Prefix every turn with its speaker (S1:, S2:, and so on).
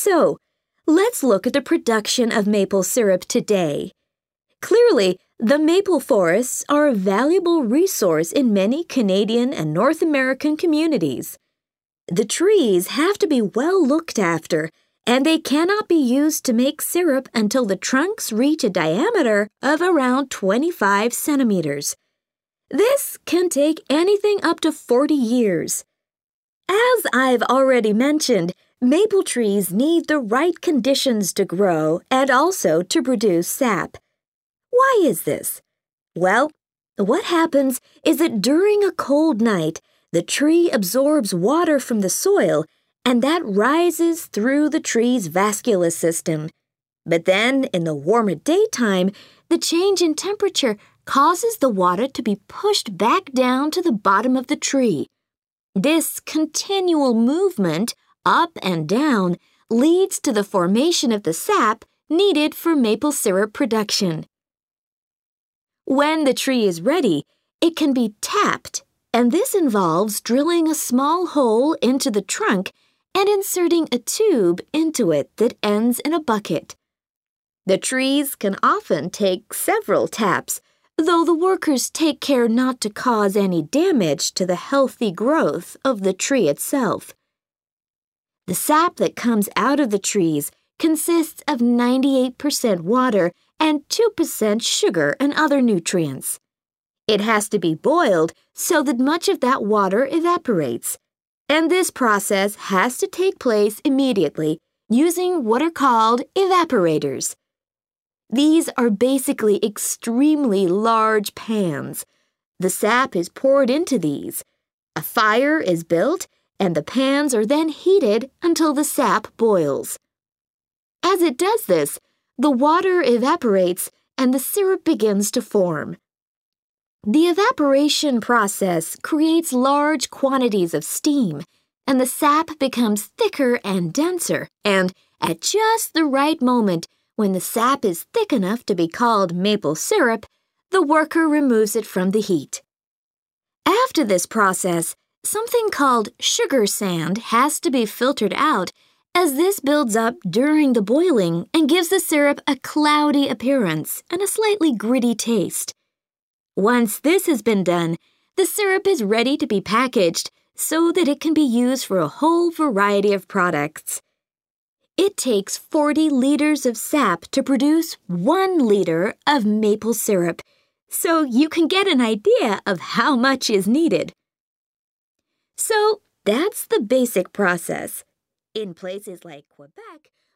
S1: So, let's look at the production of maple syrup today. Clearly, the maple forests are a valuable resource in many Canadian and North American communities. The trees have to be well looked after, and they cannot be used to make syrup until the trunks reach a diameter of around 25 centimeters. This can take anything up to 40 years. As I've already mentioned, maple trees need the right conditions to grow and also to produce sap. Why is this? Well, what happens is that during a cold night, the tree absorbs water from the soil, and that rises through the tree's vascular system. But then, in the warmer daytime, the change in temperature causes the water to be pushed back down to the bottom of the tree. This continual movement, up and down, leads to the formation of the sap needed for maple syrup production. When the tree is ready, it can be tapped, and this involves drilling a small hole into the trunk and inserting a tube into it that ends in a bucket. The trees can often take several taps, though the workers take care not to cause any damage to the healthy growth of the tree itself. The sap that comes out of the trees consists of 98% water and 2% sugar and other nutrients. It has to be boiled so that much of that water evaporates, and this process has to take place immediately using what are called evaporators. These are basically extremely large pans. The sap is poured into these. A fire is built, and the pans are then heated until the sap boils. As it does this, the water evaporates and the syrup begins to form. The evaporation process creates large quantities of steam, and the sap becomes thicker and denser, and at just the right moment, when the sap is thick enough to be called maple syrup, the worker removes it from the heat. After this process, something called sugar sand has to be filtered out, as this builds up during the boiling and gives the syrup a cloudy appearance and a slightly gritty taste. Once this has been done, the syrup is ready to be packaged so that it can be used for a whole variety of products. It takes 40 liters of sap to produce 1 liter of maple syrup, so you can get an idea of how much is needed. So that's the basic process. In places like Quebec,